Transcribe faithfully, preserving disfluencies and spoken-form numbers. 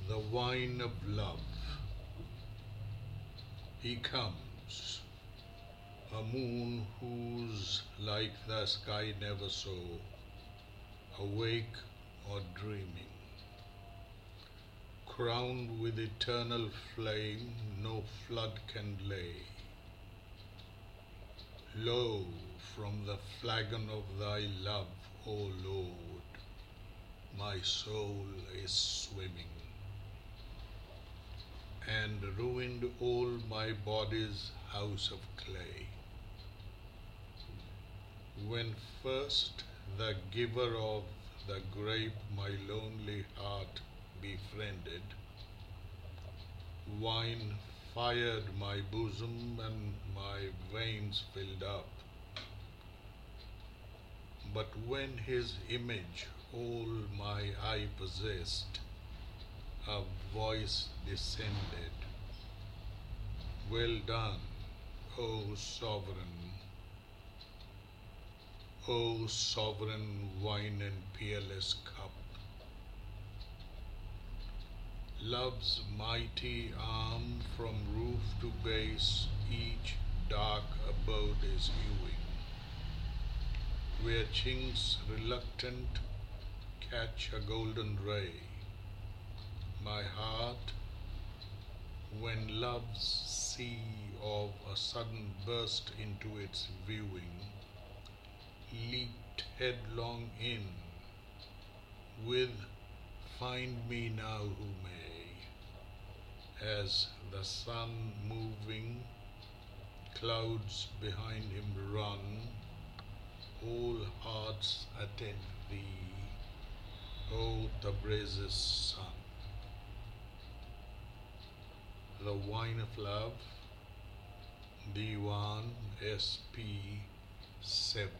The wine of love. He comes, a moon whose like the sky never saw, awake or dreaming, crowned with eternal flame no flood can lay. Lo, from the flagon of thy love, O Lord, my soul is swimming, and ruined all my body's house of clay. When first the giver of the grape my lonely heart befriended, wine fired my bosom and my veins filled up. But when his image all my eye possessed, a voice descended. Well done, O sovereign, O sovereign wine and peerless cup. Love's mighty arm from roof to base each dark abode is hewing, where chinks reluctant catch a golden ray. My heart, when love's sea of a sudden burst into its viewing, leaped headlong in, with find me now who may, as the sun moving, clouds behind him run, all hearts attend thee, O Tabriz's son. The Wine of Love, Diwan S P seven.